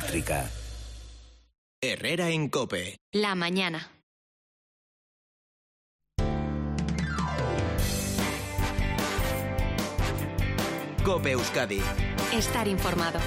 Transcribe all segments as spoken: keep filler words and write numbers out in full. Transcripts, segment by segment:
eléctrica. Herrera en COPE. La mañana. COPE Euskadi. Estar informado.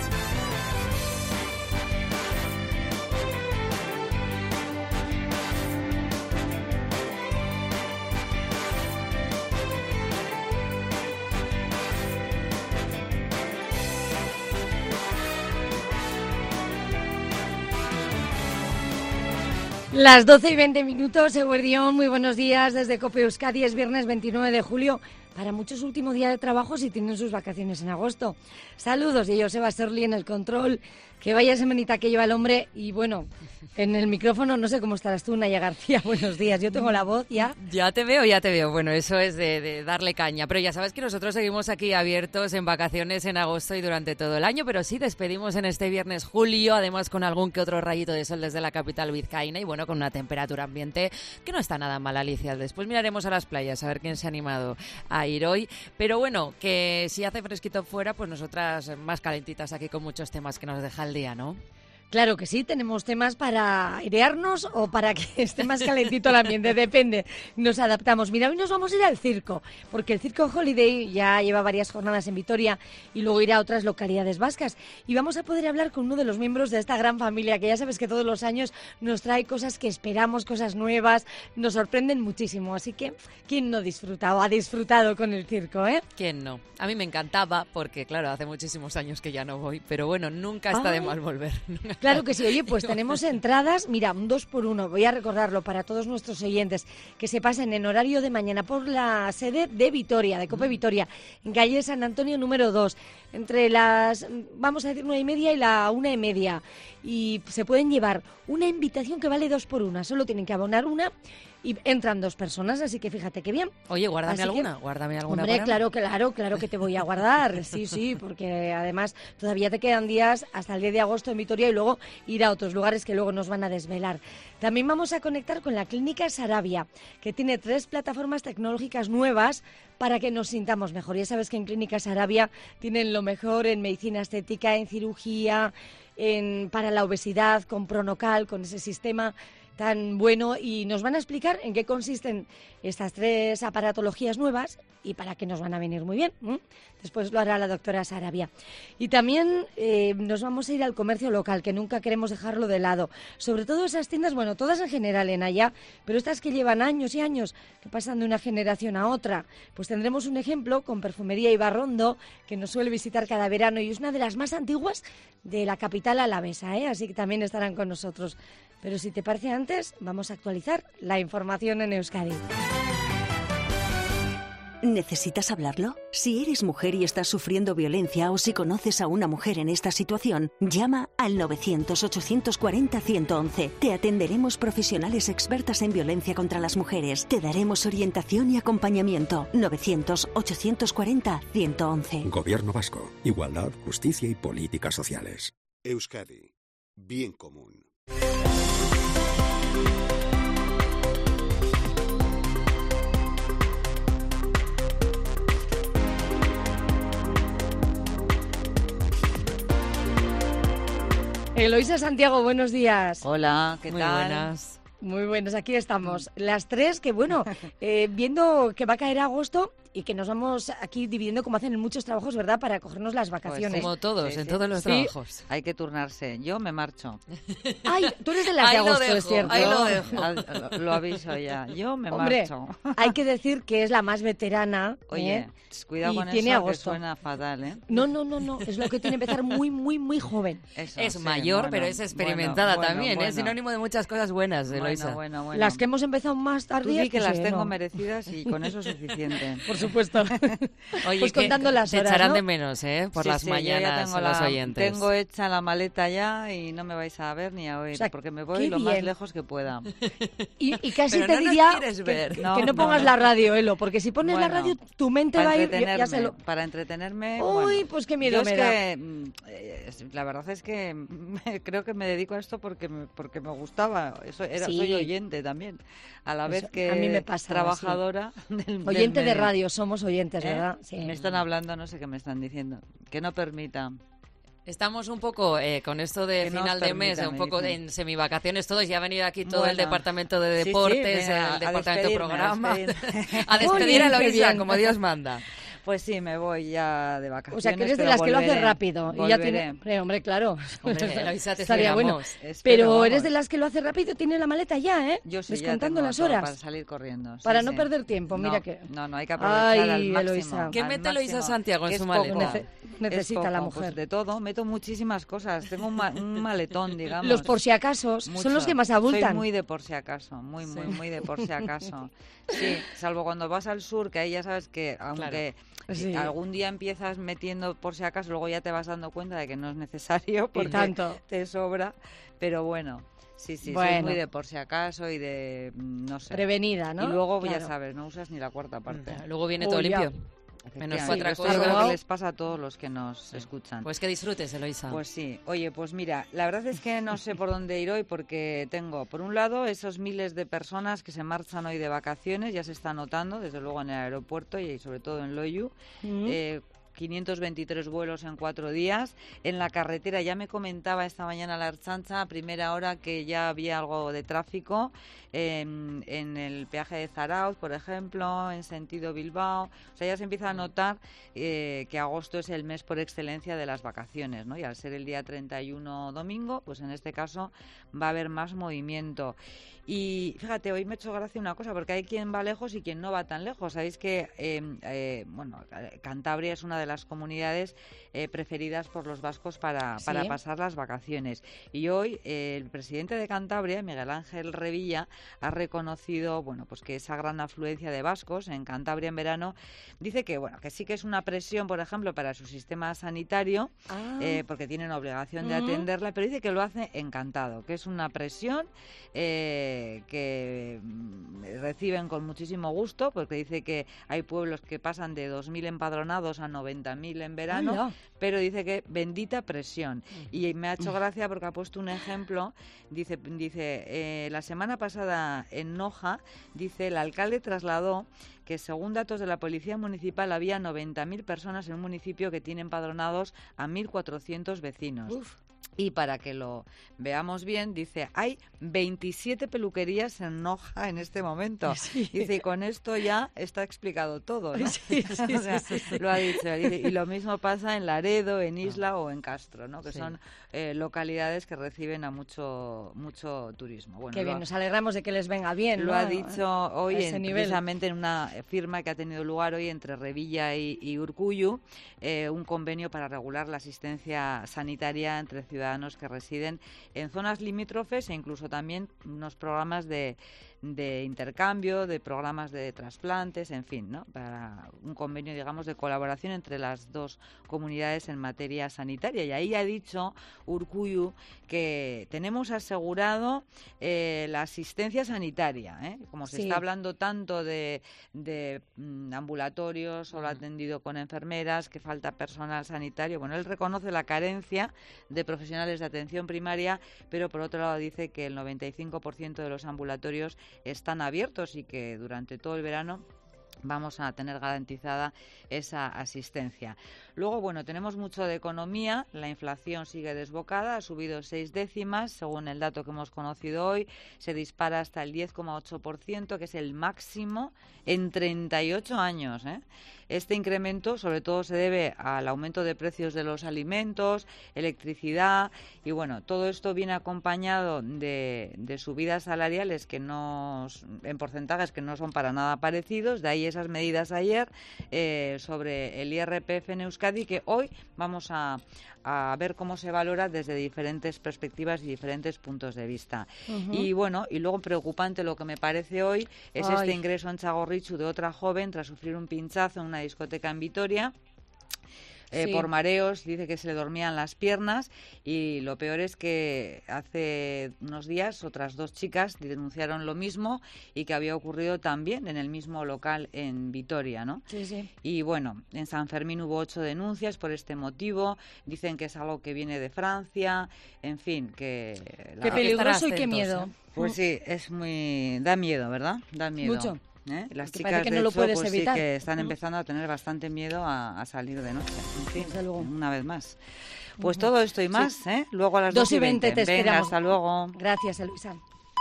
Las doce y veinte minutos, Eguerdión, muy buenos días desde COPE Euskadi, es viernes veintinueve de julio. Para muchos último día de trabajo si tienen sus vacaciones en agosto. Saludos de Joseba Serli en el control, que vaya semanita que lleva el hombre. Y bueno, en el micrófono no sé cómo estarás tú, Naya García, buenos días. Yo tengo la voz ya. Ya te veo, ya te veo. Bueno, eso es de, de darle caña. Pero ya sabes que nosotros seguimos aquí abiertos en vacaciones en agosto y durante todo el año. Pero sí despedimos en este viernes julio, además con algún que otro rayito de sol desde la capital vizcaína. Y bueno, con una temperatura ambiente que no está nada mal, Alicia. Después miraremos a las playas a ver quién se ha animado a ir hoy, pero bueno, que si hace fresquito fuera, pues nosotras más calentitas aquí con muchos temas que nos deja el día, ¿no? Claro que sí, tenemos temas para airearnos o para que esté más calentito el ambiente, depende, nos adaptamos. Mira, hoy nos vamos a ir al circo, porque el Circo Holiday ya lleva varias jornadas en Vitoria y luego irá a otras localidades vascas. Y vamos a poder hablar con uno de los miembros de esta gran familia, que ya sabes que todos los años nos trae cosas que esperamos, cosas nuevas, nos sorprenden muchísimo. Así que, ¿quién no disfruta o ha disfrutado con el circo, eh? ¿Quién no? A mí me encantaba, porque claro, hace muchísimos años que ya no voy, pero bueno, nunca está Ay. de mal volver. Claro que sí. Oye, pues tenemos entradas, mira, un dos por uno, voy a recordarlo para todos nuestros oyentes, que se pasen en horario de mañana por la sede de Vitoria, de COPE Vitoria, en calle San Antonio número dos, entre las, vamos a decir, nueve y media y la una y media. Y se pueden llevar una invitación que vale dos por una, solo tienen que abonar una y entran dos personas, así que fíjate qué bien. Oye, guárdame así alguna, que, guárdame alguna. Hombre, claro, claro, claro que te voy a guardar, sí, sí, porque además todavía te quedan días hasta el diez de agosto en Vitoria y luego ir a otros lugares que luego nos van a desvelar. También vamos a conectar con la Clínica Sarabia, que tiene tres plataformas tecnológicas nuevas para que nos sintamos mejor. Ya sabes que en Clínica Sarabia tienen lo mejor en medicina estética, en cirugía, en, para la obesidad, con Pronocal, con ese sistema tan bueno, y nos van a explicar en qué consisten estas tres aparatologías nuevas y para qué nos van a venir muy bien. ¿eh? Después lo hará la doctora Sarabia. Y también eh, nos vamos a ir al comercio local, que nunca queremos dejarlo de lado. Sobre todo esas tiendas, bueno, todas en general en allá, pero estas que llevan años y años, que pasan de una generación a otra. Pues tendremos un ejemplo con Perfumería Ibarrondo, que nos suele visitar cada verano y es una de las más antiguas de la capital alavesa, ¿eh? Así que también estarán con nosotros. Pero si te parece antes, vamos a actualizar la información en Euskadi. ¿Necesitas hablarlo? Si eres mujer y estás sufriendo violencia o si conoces a una mujer en esta situación, llama al novecientos, ochocientos cuarenta, ciento once. Te atenderemos profesionales expertas en violencia contra las mujeres. Te daremos orientación y acompañamiento. novecientos, ochocientos cuarenta, ciento once. Gobierno Vasco. Igualdad, justicia y políticas sociales. Euskadi. Bien común. Eloisa Santiago, buenos días. Hola, ¿qué Muy tal? buenas. Muy buenas, aquí estamos. Las tres que, bueno, eh, viendo que va a caer agosto y que nos vamos aquí dividiendo como hacen en muchos trabajos, ¿verdad?, para cogernos las vacaciones. Como todos, Sí, en sí. todos los Sí. trabajos. Hay que turnarse. Yo me marcho. Ay, tú eres de las Ahí de lo agosto, dejo, es cierto. ahí lo dejo. Al- Lo, lo aviso ya. Yo me Hombre, marcho. hay que decir que es la más veterana. Oye, ¿eh? cuidado Y con tiene eso, agosto. que suena fatal, ¿eh? No, no, no, no, es lo que tiene que empezar muy, muy, muy joven. Eso, Es sí, mayor, bueno, pero es experimentada bueno, también, bueno, es sinónimo de muchas cosas buenas, Eloisa. Bueno, bueno, bueno. Las que hemos empezado más Tú tarde. di que pues, las eh, tengo no. merecidas y con eso es suficiente. Por supuesto. Oye, Pues que contando las te horas, echarán ¿no? de menos, ¿eh? Por Sí, las sí, yo ya mañanas, tengo los la- oyentes. Tengo hecha la maleta ya y no me vais a ver ni a oír, O sea, porque me qué voy lo más bien. lejos que pueda. Y, y casi Pero te no nos diría quieres que, ver. que No, no no, pongas no. la radio, Elo, porque si pones la Bueno, radio, tu mente Para va a ir. Ya, ya se entretenerme, lo... para entretenerme. Uy, bueno, pues qué miedo yo me es da. que mm, eh, es- la verdad es que me- creo que me dedico a esto porque me, porque me gustaba. Eso era, Sí. soy oyente también, a la vez Eso, que a mí me pasa, trabajadora del, del Oyente de medio. radio, somos oyentes, ¿Eh? ¿verdad? Sí. Me están hablando, no sé qué me están diciendo. Que no permita. Estamos un poco eh, con esto de Que no final os de mes, permita, un me poco dicen. en semivacaciones todos. Ya ha venido aquí todo Bueno. el departamento de Sí, sí, deportes, venga, el a departamento de despedirme, a programa. despedirme. A despedir a Uy, qué Eloisa, bien. como Dios manda. Pues sí, me voy ya de vacaciones. O sea, que eres de pero las que lo hace volveré, rápido. Y ya volveré. tiene... Hombre, hombre, claro. Hombre, Eloisa, te Estaría bueno. esperamos. Espero, Pero vamos. eres de las que lo hace rápido, tiene la maleta ya, ¿eh? Yo sí, ya Descontando tengo las todo horas. para salir corriendo. sí, Para no sí. perder tiempo, No, mira que... No, no, hay que aprovechar Ay, al máximo. Eloisa. ¿Qué al mete Eloisa máximo. Santiago en Es su poco, maleta? Nece- necesita es la poco, pues mujer. de todo, meto muchísimas cosas. Tengo un, ma- un maletón, digamos. Los por si acaso son Mucho. los que más abultan. Soy muy de por si acaso, muy, muy, muy de por si acaso. Sí, salvo cuando vas al sur, que ahí ya sabes que aunque Sí. algún día empiezas metiendo por si acaso, luego ya te vas dando cuenta de que no es necesario porque tanto. te sobra. Pero bueno, sí, sí, soy Bueno. muy de por si acaso y de, mm, no sé. Prevenida, ¿no? Y luego, ya Claro. sabes, no usas ni la cuarta parte. Luego viene Oh, todo ya. limpio. Menos Efectivamente, cuatro esto cosas. yo creo Arrugado. que les pasa a todos los que nos escuchan. Pues que disfrutes, Eloisa. Pues sí, oye, pues mira, la verdad es que no sé por dónde ir hoy porque tengo, por un lado, esos miles de personas que se marchan hoy de vacaciones, ya se está notando, desde luego en el aeropuerto y sobre todo en Loiu, Mm. eh, quinientos veintitrés vuelos en cuatro días. En la carretera ya me comentaba esta mañana la Ertzaintza a primera hora que ya había algo de tráfico en, en el peaje de Zarauz, por ejemplo, en sentido Bilbao. O sea, ya se empieza a notar eh, que agosto es el mes por excelencia de las vacaciones, ¿no? Y al ser el día treinta y uno domingo, pues en este caso va a haber más movimiento. Y fíjate, hoy me ha hecho gracia una cosa, porque hay quien va lejos y quien no va tan lejos. Sabéis que eh, eh, bueno, Cantabria es una de las comunidades eh, preferidas por los vascos para, ¿Sí? para pasar las vacaciones. Y hoy eh, el presidente de Cantabria, Miguel Ángel Revilla, ha reconocido, bueno, pues que esa gran afluencia de vascos en Cantabria en verano, dice que, bueno, que sí que es una presión, por ejemplo, para su sistema sanitario, Ah. eh, porque tienen obligación de Ujú. atenderla, pero dice que lo hace encantado, que es una presión eh, que mm, reciben con muchísimo gusto, porque dice que hay pueblos que pasan de dos mil empadronados a noventa mil en verano, Anda. pero dice que bendita presión. Y me ha hecho gracia porque ha puesto un ejemplo, dice, dice eh, la semana pasada en Noja, dice, el alcalde trasladó que según datos de la Policía Municipal había noventa mil personas en un municipio que tiene empadronados a mil cuatrocientos vecinos. Uf. Y para que lo veamos bien, dice, hay veintisiete peluquerías en Noja en este momento. Sí. Dice, y con esto ya está explicado todo, ¿no? Sí, sí, O sea, sí, sí. lo ha dicho. Dice, y lo mismo pasa en Laredo, en Isla o en Castro, ¿no? Que Sí. son eh, localidades que reciben a mucho mucho turismo. Bueno, Qué lo bien, ha- nos alegramos de que les venga bien, lo ¿no? ha dicho hoy A ese en- nivel. precisamente en una firma que ha tenido lugar hoy entre Revilla y, y Urkullu, eh, un convenio para regular la asistencia sanitaria entre ciudadanos que residen en zonas limítrofes e incluso también unos programas de, de intercambio, de programas de trasplantes, en fin, ¿no? Para un convenio, digamos, de colaboración entre las dos comunidades en materia sanitaria. Y ahí ha dicho Urkullu que tenemos asegurado eh, la asistencia sanitaria, ¿eh? Como se Sí. está hablando tanto de, de mm, ambulatorios, solo atendido con enfermeras, que falta personal sanitario. Bueno, él reconoce la carencia de profesionales de atención primaria, pero por otro lado dice que el noventa y cinco por ciento de los ambulatorios están abiertos y que durante todo el verano vamos a tener garantizada esa asistencia. Luego, bueno, tenemos mucho de economía, la inflación sigue desbocada, ha subido seis décimas, según el dato que hemos conocido hoy, se dispara hasta el diez coma ocho por ciento, que es el máximo en treinta y ocho años, ¿eh? Este incremento sobre todo se debe al aumento de precios de los alimentos, electricidad y bueno, todo esto viene acompañado de, de subidas salariales que no, en porcentajes que no son para nada parecidos, de ahí esas medidas ayer eh, sobre el I R P F en Euskadi que hoy vamos a, a ver cómo se valora desde diferentes perspectivas y diferentes puntos de vista. Ujú. Y bueno, y luego preocupante lo que me parece hoy es Ay. este ingreso en Txagorritxu de otra joven tras sufrir un pinchazo en una discoteca en Vitoria. Eh, Sí. por mareos, dice que se le dormían las piernas y lo peor es que hace unos días otras dos chicas denunciaron lo mismo y que había ocurrido también en el mismo local en Vitoria, ¿no? Sí, sí. Y bueno, en San Fermín hubo ocho denuncias por este motivo, dicen que es algo que viene de Francia, en fin, que... la- Qué peligroso y qué atentos, miedo. ¿eh? Pues sí, es muy... da miedo, ¿verdad? Da miedo. Mucho. ¿eh? Las Que chicas, parece que de no lo hecho, puedes pues evitar. sí que están empezando a tener bastante miedo a, a salir de noche. En fin, Desde luego. una vez más. Pues todo esto y más, Sí. ¿eh? Luego a las dos dos y veinte. te Venga, esperamos. hasta luego. Gracias, Eloisa.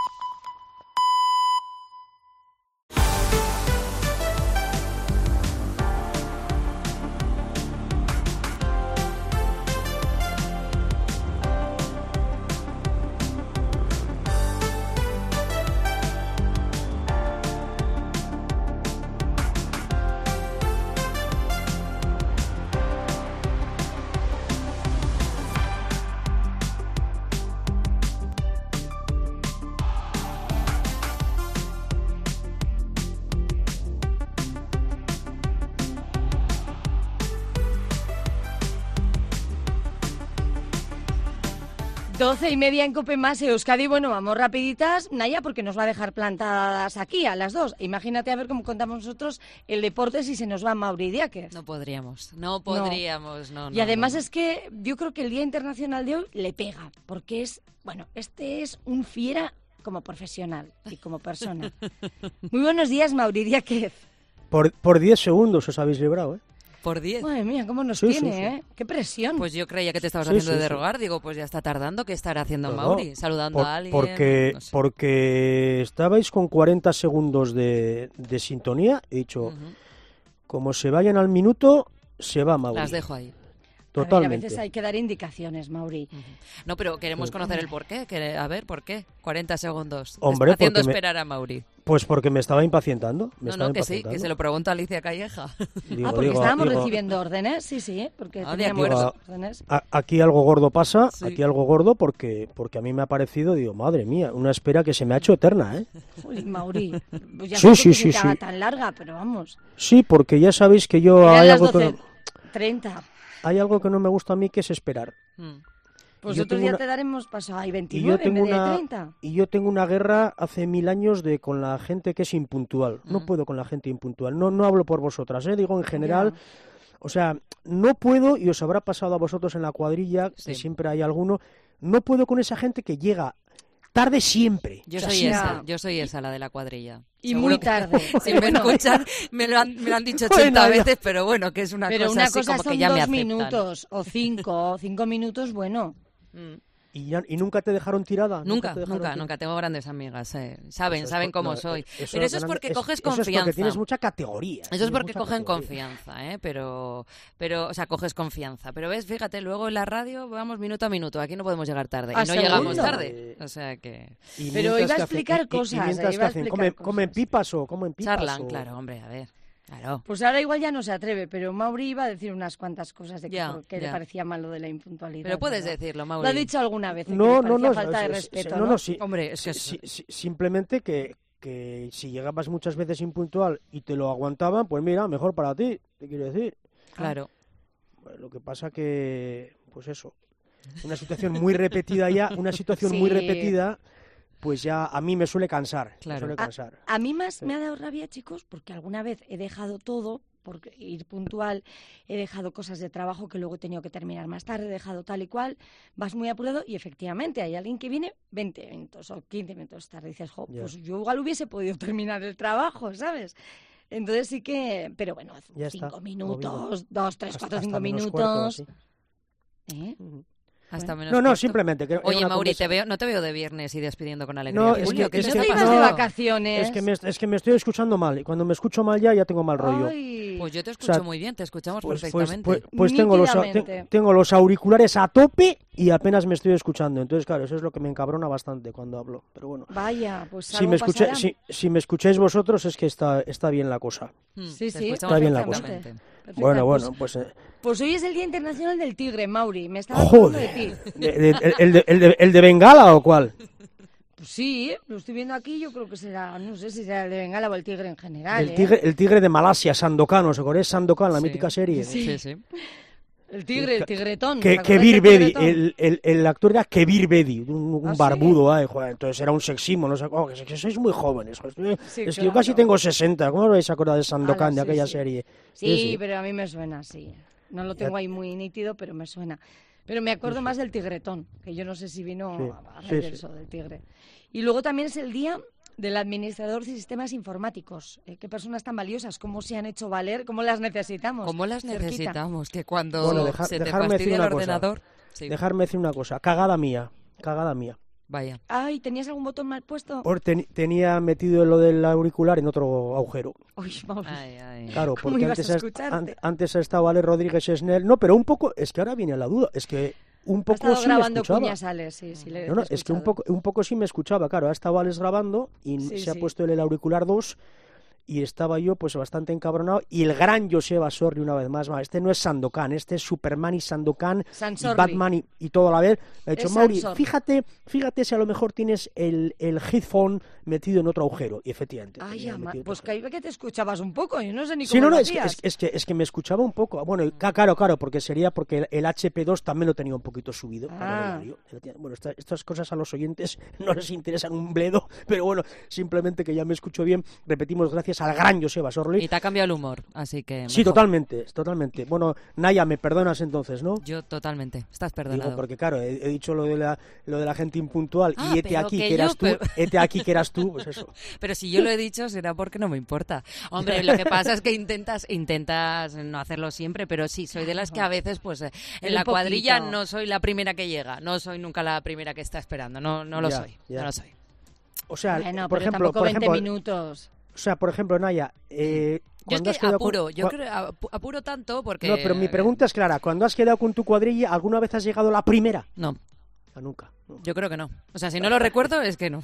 Doce y media en Cope Más, Euskadi. Bueno, vamos rapiditas, Naya, porque nos va a dejar plantadas aquí a las dos. Imagínate a ver cómo contamos nosotros el deporte si se nos va Mauri Diáquez. No podríamos, no podríamos, no. no y además no. es que yo creo que el Día Internacional de hoy le pega, porque es, bueno, este es un fiera como profesional y como persona. Muy buenos días, Mauri Diáquez. Por, por diez segundos os habéis librado, ¿eh? Por diez. Madre mía, cómo nos Sí, tiene, sí, sí. ¿eh? Qué presión. Pues yo creía que te estabas Sí, haciendo sí, de sí. rogar. Digo, pues ya está tardando. ¿Qué estará haciendo No, no, Mauri? Saludando por- a alguien. Porque, no sé. porque estabais con cuarenta segundos de, de sintonía. He dicho, Ujú. como se vayan al minuto, se va Mauri. Las dejo ahí. A ver, Totalmente. a veces hay que dar indicaciones, Mauri. Ujú. No, pero queremos conocer el porqué. Que, a ver, ¿por qué? cuarenta segundos. Hombre, Está haciendo porque me- esperar a Mauri. Pues porque me estaba impacientando. Me No, estaba no, que sí, impacientando. que se lo pregunta Alicia Calleja. Digo, ah, porque digo, estábamos digo, recibiendo órdenes, sí, sí, ¿eh? Porque Ah, de teníamos acuerdo. órdenes. a- aquí algo gordo pasa, Sí. aquí algo gordo porque, porque a mí me ha parecido, digo, madre mía, una espera que se me ha hecho eterna, ¿eh? Uy, Mauri, pues ya Sí, sé sí, que sí, se te haga sí. tan larga, pero vamos. Sí, porque ya sabéis que yo Eran hay las algo, que, doce treinta. hay algo que no me gusta a mí, que es esperar. Mm. Pues yo otro tengo día una- te daremos paso. Hay Y yo veintinueve en tengo vez de una treinta. y yo tengo una guerra hace mil años de con la gente que es impuntual. No Mm. puedo con la gente impuntual. No no hablo por vosotras, ¿eh? Digo en general. Ya. O sea, no puedo, y os habrá pasado a vosotros en la cuadrilla, Sí. que siempre hay alguno, no puedo con esa gente que llega tarde siempre. Yo O sea, soy siempre. esa, yo soy esa, la de la cuadrilla. Y Seguro muy que- tarde. Si me Bueno, escuchan, me lo han, me lo han dicho ochenta Bueno, ya. veces, pero bueno, que es una pero cosa una así cosa como son que ya me dos aceptan. minutos o cinco, o cinco minutos, bueno. Mm. Y, ya- y nunca te dejaron tirada. Nunca, te dejaron nunca, tirada? nunca. Tengo grandes amigas, eh. Saben, Eso es saben por- cómo no, soy. eso Pero eso es grande- porque es- coges eso es confianza. porque tienes mucha categoría. Eso es tienes porque mucha cogen categoría. confianza, ¿eh? Pero, pero, o sea, coges confianza. Pero ves, fíjate, luego en la radio vamos minuto a minuto. Aquí no podemos llegar tarde. Ah, Y no ¿seguro? llegamos tarde. O sea que... Y Pero mientras iba a que hacen- explicar y- y- y cosas, mientras iba a que hacen, explicar ¿comen, cosas. ¿Comen pipas o comen pipas? Charlan, o- claro, hombre, a ver. Claro. Pues ahora igual ya no se atreve, pero Mauri iba a decir unas cuantas cosas de que, Ya, que le ya. parecía mal lo de la impuntualidad. Pero puedes ¿verdad? decirlo, Lo Mauri. ha dicho alguna vez, que No, le no, parecía no. falta de es- es- respeto, no, ¿no? no, sí, Hombre, es que es- sí, sí, simplemente que, que si llegabas muchas veces impuntual y te lo aguantaban, pues mira, mejor para ti, te quiero decir. Claro. Bueno, lo que pasa que, pues eso, una situación muy repetida ya, una situación muy Sí. repetida, pues ya a mí me suele cansar. Claro. Me suele A- cansar. A mí más Sí. me ha dado rabia, chicos, porque alguna vez he dejado todo por ir puntual, he dejado cosas de trabajo que luego he tenido que terminar más tarde, he dejado tal y cual, vas muy apurado y efectivamente hay alguien que viene veinte minutos o quince minutos tarde y dices, jo, Ya. pues yo igual hubiese podido terminar el trabajo, ¿sabes? Entonces sí que, pero bueno, Ya cinco está, minutos, movido. dos, tres, Hasta- cuatro, hasta cinco menos cuarto, minutos. así. ¿Eh? Ujú. Hasta menos No, no, cuarto. simplemente. Que era Oye, una Mauri, conversa- te veo, no te veo de viernes y despidiendo con alegría. No, es Julio, que- ¿qué es te ¿No que- te pasa? ibas de no, vacaciones? Es que, me, es que me estoy escuchando mal, y cuando me escucho mal ya, ya tengo mal rollo. Ay. Pues yo te escucho sea, muy bien, te escuchamos Pues, pues, perfectamente. pues, pues tengo, los, au- Nítidamente. te- tengo los auriculares a tope y apenas me estoy escuchando. Entonces, claro, eso es lo que me encabrona bastante cuando hablo. Pero bueno, Vaya, pues si algo me, escuché, pasará. si, si me escucháis vosotros es que está, está bien la cosa. Mm, Sí, te sí, escuchamos está bien la cosa. perfectamente. Perfecto, Bueno, pues- bueno, pues... eh, Pues hoy es el Día Internacional del Tigre, Mauri. Me estaba acordando de ti. joder. De- de- el, el de, el de- ¿El de Bengala o cuál? Pues sí, lo estoy viendo aquí. Yo creo que será, no sé si será el de Bengala o el tigre en general. El ¿eh? tigre, el tigre de Malasia, Sandokan, ¿os acordáis? Sandokan, la Sí. mítica serie. Sí, sí. El tigre, el tigretón. Que, ¿os Kevir acordáis del Bedi, tigretón? el, el, el actor era Kevir Bedi, un, un ¿Ah, sí? barbudo, ay, joder, entonces era un sexismo, no sé, oh, que, que sois muy jóvenes, joder, Sí, es que yo claro. casi tengo sesenta, ¿cómo os vais a acordar de Sandokan, Ala, de sí, aquella sí. serie? Sí, pero a mí me suena así. No lo tengo Ya- ahí muy nítido, pero me suena. Pero me acuerdo más del tigretón, que yo no sé si vino Sí, a sí, raíz de sí. eso, del tigre. Y luego también es el día del administrador de sistemas informáticos. Eh, ¿Qué personas tan valiosas? ¿Cómo se han hecho valer? ¿Cómo las necesitamos? ¿Cómo las cerquita? necesitamos? Que cuando Bueno, deja- se te dejarme decir fastidia el una cosa. ordenador... Sí. Dejarme decir una cosa, cagada mía, cagada mía. Vaya. Ay, ¿tenías algún botón mal puesto? Por ten- tenía metido lo del auricular en otro agujero. Uy, vamos. Ay, ay. Claro, ¿Cómo porque ibas antes, a has- escucharte? an- antes ha estado Ale Rodríguez Snell. No, pero un poco, es que ahora viene la duda, es que un Ha poco estado sí me grabando escuchaba. cuñasales, sí, sí. Le No, no, he es que un escuchado. poco, un poco sí me escuchaba, claro, ha estado Alex grabando y Sí, se ha sí. puesto el, el auricular dos y estaba yo pues bastante encabronado y el gran Joseba Sorri una vez más, va, este no es Sandokan, este es Superman y Sandokan y Sansorri. Batman y, y todo a la vez. Me ha dicho, Es Mauri, Sansorri. fíjate, fíjate si a lo mejor tienes el, el headphone metido en otro agujero. Y efectivamente. Ay, tenía ama, metido pues otro que, que te escuchabas un poco, yo no sé ni cómo Sí, no, lo no, es que, hacías. es, es que, es que me escuchaba un poco. Bueno, y ca- claro, claro, porque sería porque el, el H P dos también lo tenía un poquito subido. para el Ah. horario. Bueno, esta- estas cosas a los oyentes no les interesan un bledo, pero bueno, simplemente que ya me escucho bien. Repetimos, gracias al gran Joseba Sorli. Y te ha cambiado el humor, así que... Sí, mejor. totalmente, totalmente. Bueno, Naya, me perdonas entonces, ¿no? Yo totalmente. Estás perdonado. Digo, porque claro, he, he dicho lo de la lo de la gente impuntual Ah, y hete pero aquí que que eras yo, tú, pero- hete aquí que eras tú, pues eso. Pero si yo lo he dicho será porque no me importa. Hombre, lo que pasa es que intentas intentas no hacerlo siempre, pero sí, soy de las que a veces, pues, eh, en Un la cuadrilla poquito. no soy la primera que llega, no soy nunca la primera que está esperando, no, no lo Ya, soy, ya. no lo soy. O sea, Bueno, por pero ejemplo, tampoco por veinte ejemplo, minutos. o sea, por ejemplo, Naya, eh, Yo es cuando has que quedado con- apuro, yo cua- creo apu- apuro tanto porque... No, pero mi pregunta es clara. Cuando has quedado con tu cuadrilla, ¿alguna vez has llegado la primera? No, Ah, nunca. no. yo creo que no. O sea, si no lo recuerdo es que no.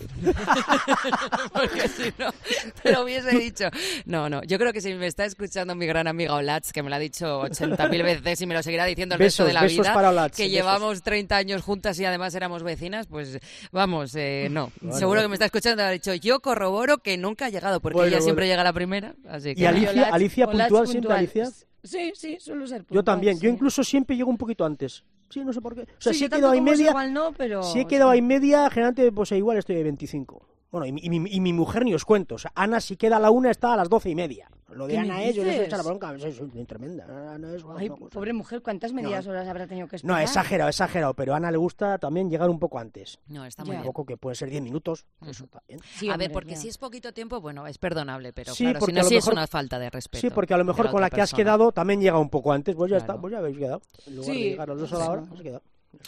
Porque si no, te lo hubiese dicho. No, no. Yo creo que si me está escuchando mi gran amiga Olatz, que me lo ha dicho ochenta mil veces y me lo seguirá diciendo el resto Besos, de la besos vida, para Olatz, que besos. llevamos treinta años juntas y además éramos vecinas, pues vamos, eh, no. Vale, Seguro vale. que me está escuchando y ha dicho, yo corroboro que nunca ha llegado, porque Bueno, ella bueno. siempre llega a la primera. Así que ¿Y Alicia, Olatz- Alicia Olatz puntual siempre, Alicia? Sí, sí, suelo ser puntual. Yo también. Yo sí. incluso siempre llego un poquito antes. Sí, no sé por qué. O sea, Sí, si yo he tanto quedado ahí como eso media, igual no, pero... si he quedado ahí media, generalmente, pues igual estoy de veinticinco. Bueno, y, mi- y mi, y mi mujer ni os cuento. O sea, Ana, si queda a la una, está a las doce y media. Lo de ¿Qué Ana me es, yo no sé dices? echar la bronca, es, es, es tremenda. Ana es una Ay, cosa. pobre mujer, ¿cuántas medias horas habrá tenido que No, esperar? exagerado, exagerado, pero a Ana le gusta también llegar un poco antes. no, está Ya. muy Un bien. poco que puede ser diez minutos, eso también. Sí, a hombre, ver, porque ya. si es poquito tiempo, bueno, es perdonable, pero Sí, claro, si porque no, a lo sí es mejor- una falta de respeto. Sí, porque a lo de mejor con la otra que has persona. quedado también llega un poco antes. Pues ya Claro. está, pues ya habéis quedado. En lugar Sí, de llegar a las dos a la sí. hora, has quedado.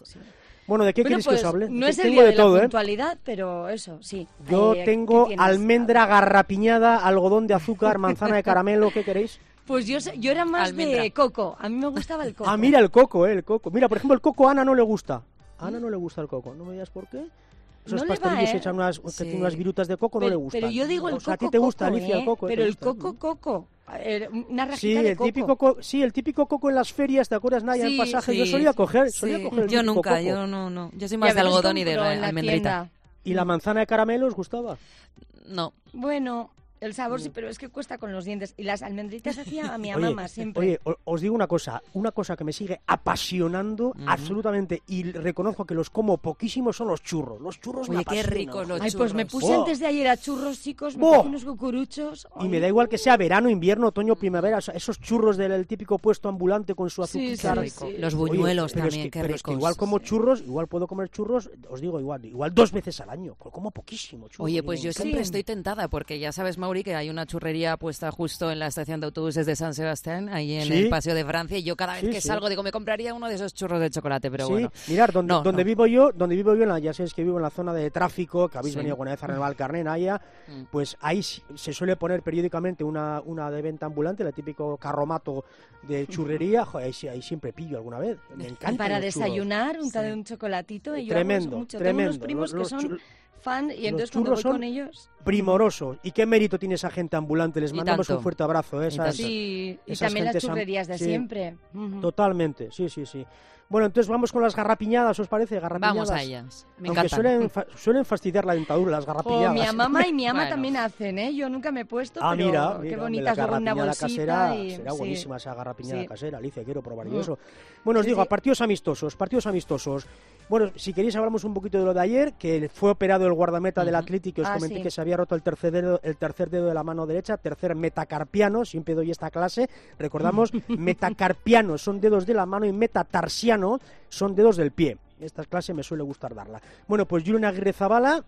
Bueno, ¿de qué Bueno, queréis pues, que os hable? no Que es el tengo día de de todo, la ¿eh? puntualidad, pero eso, sí. Yo Eh, ¿qué tengo tienes? almendra garrapiñada, algodón de azúcar, manzana de caramelo, ¿qué queréis? Pues yo, sé- yo era más Almendra. de coco. A mí me gustaba el coco. Ah, mira el coco, eh, el coco. Mira, por ejemplo, el coco a Ana no le gusta. A Ana no le gusta el coco, no me digas por qué. Esos No le va, pastelillos que ¿eh? echan unas, que Sí. tienen unas virutas de coco pero, no le gustan. pero yo digo el O sea, coco a ti te gusta, coco, Alicia, ¿eh? el coco. Pero te el gusta. coco coco. Eh, Una rajita Sí, de el coco. típico co- sí, el típico coco en las ferias, ¿te acuerdas, Naya, en Sí, pasaje? Sí, Yo solía coger, solía sí. coger el Yo típico nunca, coco. yo no, no. Yo soy Y más a de veces algodón y de compro en la almendrita. tienda. ¿Y la manzana de caramelo os gustaba? No. Bueno, el sabor sí, pero es que cuesta con los dientes. Y las almendritas hacía a mi Oye, mamá siempre. Oye, o- os digo una cosa, una cosa que me sigue apasionando Ujú. absolutamente y reconozco que los como poquísimo son los churros. Los churros me Oye, qué apasionan. ricos los Ay, pues me churros. puse Oh. antes de ayer a churros, chicos, me Oh. puse unos cucuruchos. Y Ay. me da igual que sea verano, invierno, otoño, primavera, o sea, esos churros del el típico puesto ambulante con su Sí, azúcar. Qué sí, rico. sí. Los Oye, buñuelos pero es también, que- qué pero ricos. es que igual como churros, igual puedo comer churros, os digo igual, igual dos veces al año, pues como poquísimo churros. Oye, y pues me yo encanta. siempre Sí. estoy tentada porque ya sabes, Mauri, que hay una churrería puesta justo en la estación de autobuses de San Sebastián, ahí en Sí. el Paseo de Francia, y yo cada vez Sí, que sí. salgo digo, me compraría uno de esos churros de chocolate, pero sí, bueno. mirad, donde, No, donde no. vivo yo, donde vivo yo, en la- ya sabéis que vivo en la zona de tráfico, que habéis Sí. venido alguna vez a renovar el carnet, Naya, Mm. pues ahí sí- se suele poner periódicamente una, una de venta ambulante, el típico carromato de churrería, joder, ahí, sí- ahí siempre pillo alguna vez, me encanta. Y para desayunar, un Sí. de un chocolatito. Y yo Tremendo, hago mucho. tremendo. Tengo unos primos Los- que los son chur- fan y los entonces cuando churros voy con son ellos... primorosos. ¿Y qué mérito tiene esa gente ambulante? Les Y mandamos tanto. un fuerte abrazo. ¿eh? Y Esas- tanto. Sí, y esas también las gentes am- churrerías de sí. siempre. Ujú. Totalmente, sí, sí, sí. Bueno, entonces vamos con las garrapiñadas, ¿os parece? Garrapiñadas. Vamos a ellas. Me Aunque encantan. suelen, fa- suelen fastidiar la dentadura, las Oh, garrapiñadas. mi mamá y mi ama Bueno. también hacen, ¿eh? Yo nunca me he puesto, Ah, pero mira, qué mira, hombre, bonitas la luego en una garrapiñada bolsita. casera y, será sí. buenísima esa garrapiñada Sí. casera, Alicia, quiero probar yo Mm. eso. Bueno, os Sí, digo, sí. partidos amistosos, partidos amistosos. Bueno, si queréis hablamos un poquito de lo de ayer, que fue operado el guardameta del Ujú. Atlético, que os Ah, comenté sí. que se había roto el tercer dedo, el tercer dedo de la mano derecha, tercer metacarpiano, siempre doy esta clase. Recordamos, metacarpiano son dedos de la mano y metatarsiano son dedos del pie. Esta clase me suele gustar darla. Bueno, pues Julen Aguirre Zabala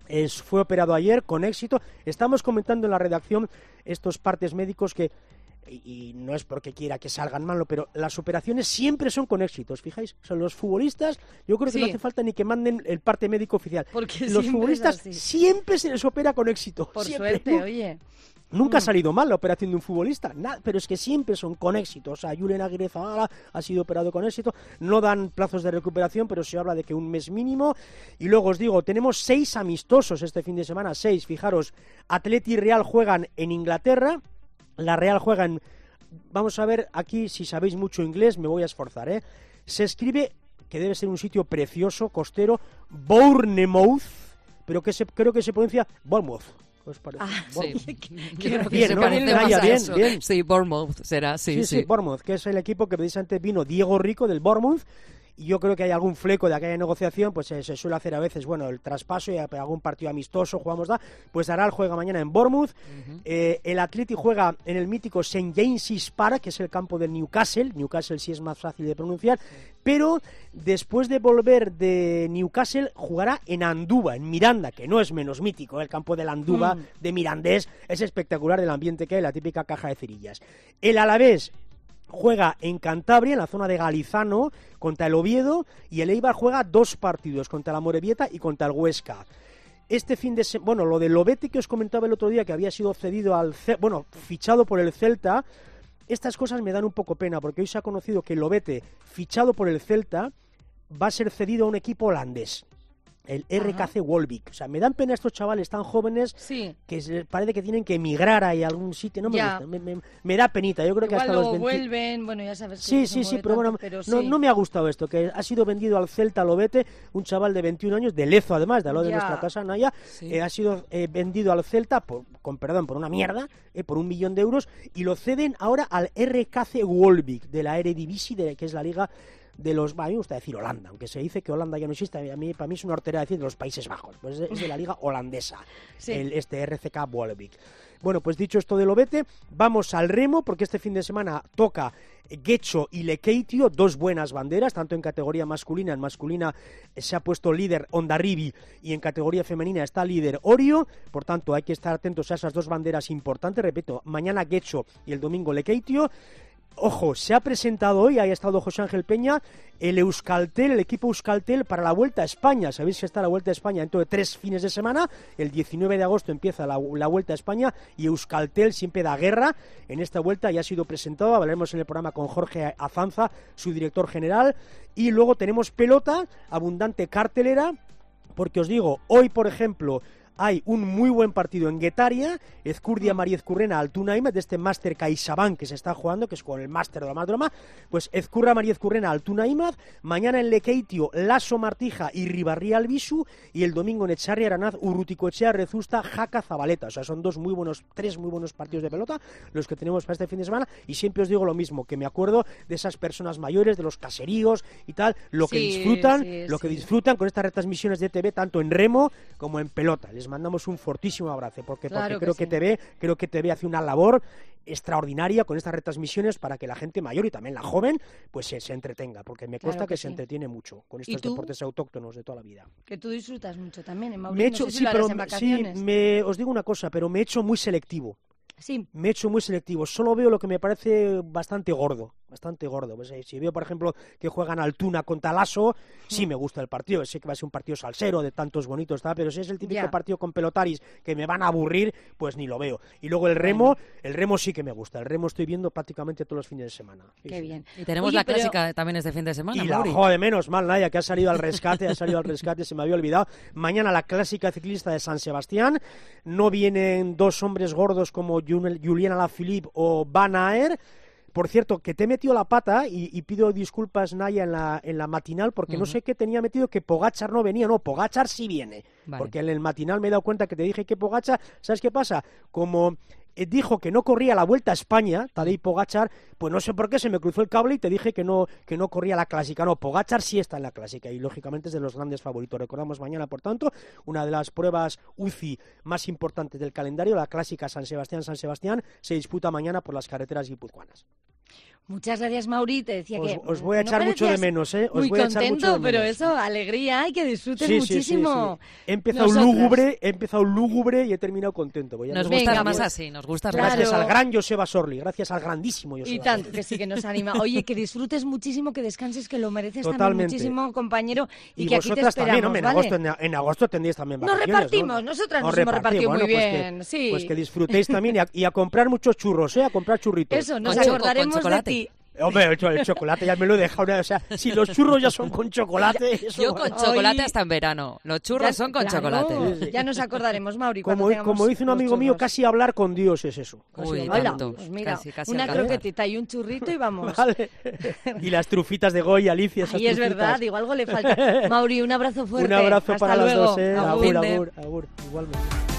Es, fue operado ayer con éxito. Estamos comentando en la redacción estos partes médicos que, y, y no es porque quiera que salgan mal, pero las operaciones siempre son con éxito, ¿os fijáis? O sea, los futbolistas, yo creo que sí. no hace falta ni que manden el parte médico oficial. Porque los futbolistas siempre se les opera con éxito. Por siempre, suerte, ¿no? oye. Nunca ha salido mal la operación de un futbolista, nada, pero es que siempre son con éxito. O sea, Julen Aguirre Zabala ha sido operado con éxito. No dan plazos de recuperación, pero se habla de que un mes mínimo. Y luego os digo, tenemos seis amistosos este fin de semana, seis. Fijaros, Atleti y Real juegan en Inglaterra. La Real juega en... Vamos a ver aquí, si sabéis mucho inglés, me voy a esforzar, ¿eh? Se escribe, que debe ser un sitio precioso, costero, Bournemouth, pero que se, creo que se pronuncia Bournemouth. ¿Os parece? Ah, sí. Creo que se parece más a bien, eso. Bien. Sí, Bournemouth será, sí, sí. Sí, sí, Bournemouth, que es el equipo que precisamente vino Diego Rico del Bournemouth, y yo creo que hay algún fleco de aquella negociación, pues eh, se suele hacer a veces, bueno, el traspaso y algún partido amistoso, jugamos da, pues Aral juega mañana en Bournemouth, uh-huh. eh, el Atleti juega en el mítico Saint James's Park, que es el campo del Newcastle, Newcastle sí es más fácil de pronunciar, sí. Pero después de volver de Newcastle jugará en Andúba, en Miranda, que no es menos mítico, el campo del Andúba mm. de Mirandés, es espectacular el ambiente que hay, la típica caja de cerillas. El Alavés juega en Cantabria, en la zona de Galizano, contra el Oviedo, y el Eibar juega dos partidos, contra la Morevieta y contra el Huesca. Este fin de semana, bueno, lo de Lobete que os comentaba el otro día, que había sido cedido al, bueno, fichado por el Celta, estas cosas me dan un poco pena, porque hoy se ha conocido que Lobete, fichado por el Celta, va a ser cedido a un equipo holandés, el R K C Wolvik. O sea, me dan pena estos chavales tan jóvenes sí. que se, parece que tienen que emigrar ahí a algún sitio. No me ya. gusta, me, me, me da penita. Yo creo que igual hasta los luego veinte... vuelven, bueno, ya sabes que sí, sí, sí, pero tanto, bueno, pero no, sí. no me ha gustado esto, que ha sido vendido al Celta Lobete, un chaval de veintiún años, de Lezo además, de al lado de nuestra casa, Naya, sí. eh, ha sido eh, vendido al Celta, por, con perdón, por una mierda, eh, por un millón de euros, y lo ceden ahora al R K C Wolvik, de la Eredivisie, de, que es la liga de los, a mí me gusta decir Holanda, aunque se dice que Holanda ya no existe, a mí, para mí es una hortera decir de los Países Bajos, pues es de la liga holandesa, sí. el, este R C K Wolvik. Bueno, pues dicho esto de Lobete, vamos al remo, porque este fin de semana toca Guecho y Lekeitio, dos buenas banderas, tanto en categoría masculina, en masculina se ha puesto líder Hondarribi y en categoría femenina está líder Orio, por tanto hay que estar atentos a esas dos banderas importantes, repito, mañana Guecho y el domingo Lekeitio. Ojo, se ha presentado hoy, ahí ha estado José Ángel Peña, el Euskaltel, el equipo Euskaltel para la Vuelta a España. Sabéis que está la Vuelta a España dentro de tres fines de semana, el diecinueve de agosto empieza la, la Vuelta a España y Euskaltel siempre da guerra en esta vuelta, ya ha sido presentado, hablaremos en el programa con Jorge Azanza, su director general, y luego tenemos pelota, abundante cartelera, porque os digo, hoy por ejemplo hay un muy buen partido en Guetaria, Ezcurdia María Ezcurrena Altunaima, de este Máster CaixaBank que se está jugando, que es con el Máster de la Madroma, pues Ezcurra María Ezcurrena Altunaima, mañana en Lekeitio, Lasso Martija y Ribarría Albisu, y el domingo en Echarri Aranaz, Urruticoechea Rezusta, Jaca Zabaleta. O sea, son dos muy buenos, tres muy buenos partidos de pelota los que tenemos para este fin de semana, y siempre os digo lo mismo, que me acuerdo de esas personas mayores, de los caseríos y tal, lo que sí, disfrutan, sí, lo sí. que disfrutan con estas retransmisiones de T V, tanto en remo como en pelota. Les mandamos un fortísimo abrazo, porque, claro porque creo que, sí. T V, creo que T V hace una labor extraordinaria con estas retransmisiones para que la gente mayor y también la joven pues se, se entretenga, porque me consta claro que, que sí. se entretiene mucho con estos deportes autóctonos de toda la vida. Que tú disfrutas mucho también en Mauricio, me he hecho, no sé sí, si pero, en vacaciones. sí, me, os digo una cosa, pero me he hecho muy selectivo. Sí. Me he hecho muy selectivo, solo veo lo que me parece bastante gordo, bastante gordo. Pues, eh, si veo, por ejemplo, que juegan Altuna contra Lasso, sí me gusta el partido, sé que va a ser un partido salsero de tantos bonitos, ¿tá? Pero si es el típico yeah. partido con pelotaris que me van a aburrir, pues ni lo veo. Y luego el remo, bueno. el remo sí que me gusta, el remo estoy viendo prácticamente todos los fines de semana. Sí, Qué sí. bien. Y tenemos Oye, la pero... clásica también este fin de semana, Y Mauri. la joder, menos mal, Naya, que ha salido al rescate, ha salido al rescate, se me había olvidado. Mañana la clásica ciclista de San Sebastián, no vienen dos hombres gordos como Julián Alaphilippe o Van Aert. Por cierto, que te he metido la pata y, y pido disculpas, Naya, en la, en la matinal, porque uh-huh. no sé qué tenía metido que Pogačar no venía. No, Pogačar sí viene. Vale. Porque en el matinal me he dado cuenta que te dije que Pogačar, ¿sabes qué pasa? Como eh, dijo que no corría la Vuelta a España, Tadej Pogačar, pues no sé por qué se me cruzó el cable y te dije que no, que no corría la clásica. No, Pogačar sí está en la clásica y lógicamente es de los grandes favoritos. Recordamos mañana, por tanto, una de las pruebas U C I más importantes del calendario, la clásica San Sebastián-San Sebastián, se disputa mañana por las carreteras guipuzcoanas. Muchas gracias, Mauri. Te decía os, que os voy a echar no mucho de menos, ¿eh? Os muy voy a echar contento, mucho de menos. pero eso, alegría y que disfrutes sí, muchísimo. Sí, sí, sí. He empezado Nosotras. lúgubre, he empezado lúgubre y he terminado contento. Voy a nos decir. gusta Venga, más pues, así, nos gusta claro. más Gracias así. al gran Joseba Sorli, gracias al grandísimo Joseba Y tanto, Sorli. que sí que nos anima. Oye, que disfrutes muchísimo, que descanses, que lo mereces Totalmente. también muchísimo, compañero, y, Y que aquí te vosotras esperamos, también, hombre, en, ¿vale? agosto, en, en agosto tendréis también Nos vacaciones, repartimos, ¿no? nosotras Os nos hemos repartido repartimos, muy bueno, bien, pues que, sí. Pues que disfrutéis también y a, y a comprar muchos churros, ¿eh? A comprar churritos. Eso, nos Con cho- acordaremos con de chocolate. ti. Hombre, el, cho- el chocolate ya me lo he dejado. O sea, si los churros ya son con chocolate... Eso, Yo con bueno. chocolate Hoy- hasta en verano. Los churros Ya- son con claro, chocolate. Sí, sí. Ya nos acordaremos, Mauri, cuando Como, tengamos como dice un los amigo mío, churros. casi hablar con Dios es eso. Casi Uy, hablar Hala, con tanto. pues mira, Casi, casi una alcanzar. croquetita y un churrito y vamos. Vale. Y las trufitas de Goy, Alicia, esas Ahí es trufitas. verdad, digo, algo le falta. Mauri, un abrazo fuerte. Un abrazo Hasta para luego. las dos, ¿eh? Agur. Agur, de- agur, agur, igualmente.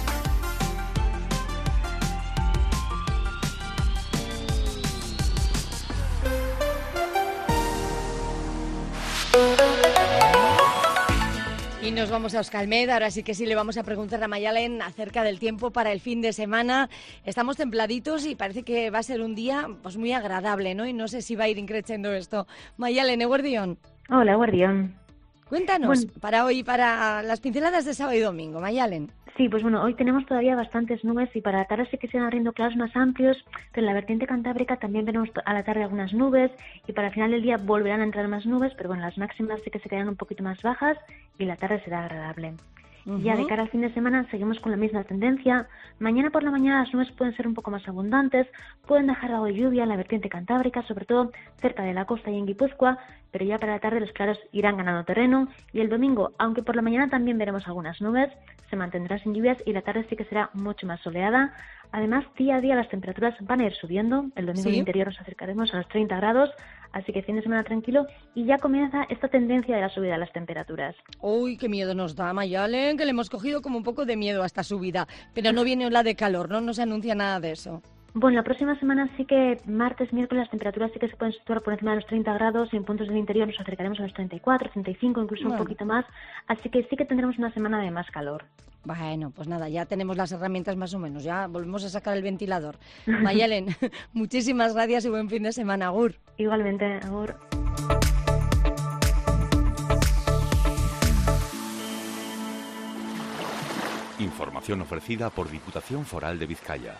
Y nos vamos a Euskalmet, ahora sí que sí le vamos a preguntar a Mayalen acerca del tiempo para el fin de semana. Estamos templaditos y parece que va a ser un día pues muy agradable, ¿no? Y no sé si va a ir increciendo esto. Mayalen, Eguardión, Hola, Guardión. cuéntanos Bueno. para hoy, para las pinceladas de sábado y domingo, Mayalen. Sí, pues bueno, hoy tenemos todavía bastantes nubes y para la tarde sí que se van abriendo claros más amplios, pero en la vertiente cantábrica también veremos a la tarde algunas nubes y para el final del día volverán a entrar más nubes, pero bueno, las máximas sí que se quedarán un poquito más bajas y la tarde será agradable. Y ya de cara al fin de semana seguimos con la misma tendencia. Mañana por la mañana las nubes pueden ser un poco más abundantes, pueden dejar algo de lluvia en la vertiente cantábrica, sobre todo cerca de la costa y en Guipúzcoa, pero ya para la tarde los claros irán ganando terreno y el domingo, aunque por la mañana también veremos algunas nubes, se mantendrá sin lluvias y la tarde sí que será mucho más soleada. Además, día a día las temperaturas van a ir subiendo. El domingo ¿Sí? en el interior nos acercaremos a los treinta grados, así que fin de semana tranquilo y ya comienza esta tendencia de la subida de las temperaturas. Uy, qué miedo nos da, Mayalen, que le hemos cogido como un poco de miedo a esta subida. Pero no viene ola de calor, ¿no? No se anuncia nada de eso. Bueno, la próxima semana sí que martes, miércoles las temperaturas sí que se pueden situar por encima de los treinta grados y en puntos del interior nos acercaremos a los treinta y cuatro, treinta y cinco, incluso Bueno. un poquito más, así que sí que tendremos una semana de más calor. Bueno, pues nada, ya tenemos las herramientas más o menos, ya volvemos a sacar el ventilador. Mayalen, muchísimas gracias y buen fin de semana, Agur. Igualmente, agur. Información ofrecida por Diputación Foral de Vizcaya.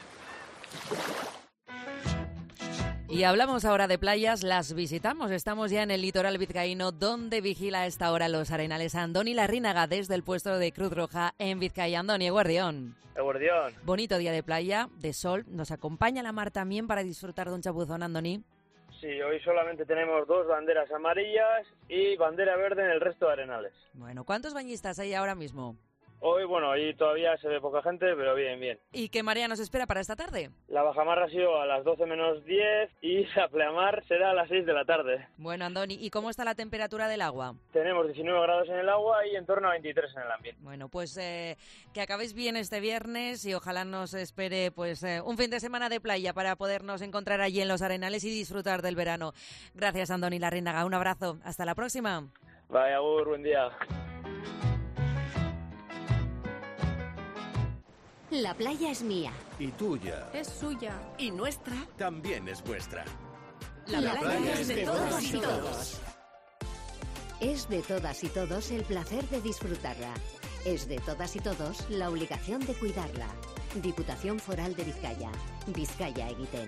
Y hablamos ahora de playas, las visitamos. Estamos ya en el litoral vizcaíno, donde vigila a esta hora los arenales Andoni Larrínaga desde el puesto de Cruz Roja en Vizcaya. Andoni, Eguardión. Eguardión. Bonito día de playa, de sol. Nos acompaña la mar también para disfrutar de un chapuzón, Andoni. Sí, hoy solamente tenemos dos banderas amarillas y bandera verde en el resto de arenales. Bueno, ¿cuántos bañistas hay ahora mismo? Hoy, bueno, ahí todavía se ve poca gente, pero bien, bien. ¿Y qué marea nos espera para esta tarde? La bajamar ha sido a las doce menos diez y la pleamar será a las seis de la tarde. Bueno, Andoni, ¿y cómo está la temperatura del agua? Tenemos diecinueve grados en el agua y en torno a veintitrés en el ambiente. Bueno, pues eh, que acabéis bien este viernes y ojalá nos espere pues eh, un fin de semana de playa para podernos encontrar allí en los arenales y disfrutar del verano. Gracias, Andoni Larrínaga. Un abrazo. Hasta la próxima. Vaya, Agur, buen día. La playa es mía. Y tuya. Es suya. Y nuestra. También es vuestra. La, La playa, playa es de todos y todos. Es de todas y todos el placer de disfrutarla. Es de todas y todos la obligación de cuidarla. Diputación Foral de Vizcaya. Vizcaya Egiten.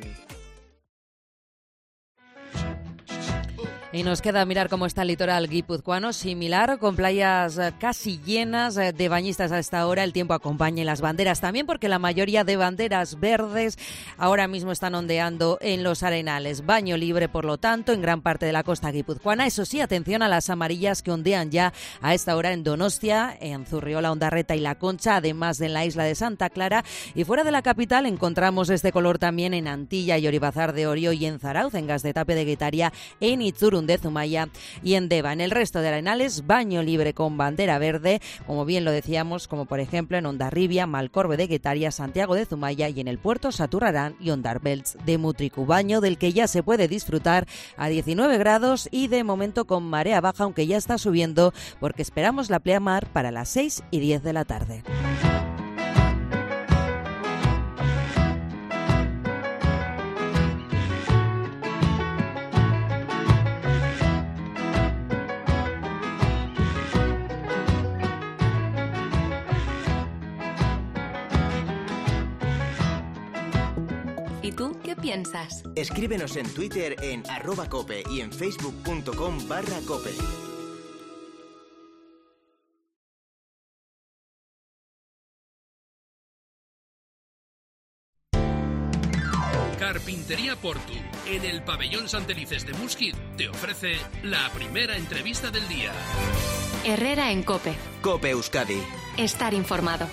Y nos queda mirar cómo está el litoral guipuzcoano, similar, con playas casi llenas de bañistas a esta hora. El tiempo acompaña y las banderas también, porque la mayoría de banderas verdes ahora mismo están ondeando en los arenales. Baño libre, por lo tanto, en gran parte de la costa guipuzcoana. Eso sí, atención a las amarillas que ondean ya a esta hora en Donostia, en Zurriola, Ondarreta y La Concha, además de en la isla de Santa Clara. Y fuera de la capital encontramos este color también en Antilla y Oribazar de Orio y en Zarauz, en Gaztetape de Guetaria, en Itzurun de Zumaya y en Deva. En el resto de arenales, baño libre con bandera verde, como bien lo decíamos, como por ejemplo en Hondarribia, Malcorbe de Guetaria, Santiago de Zumaya y en el puerto Saturrarán y Ondarbelts de Mutriku. Baño del que ya se puede disfrutar a diecinueve grados y de momento con marea baja, aunque ya está subiendo porque esperamos la pleamar para las seis y diez de la tarde. ¿Y tú qué piensas? Escríbenos en Twitter en arroba cope y en facebook.com barra cope. Carpintería Portu, en el pabellón Santelices de Musquit, te ofrece la primera entrevista del día. Herrera en COPE. COPE Euskadi. Estar informado.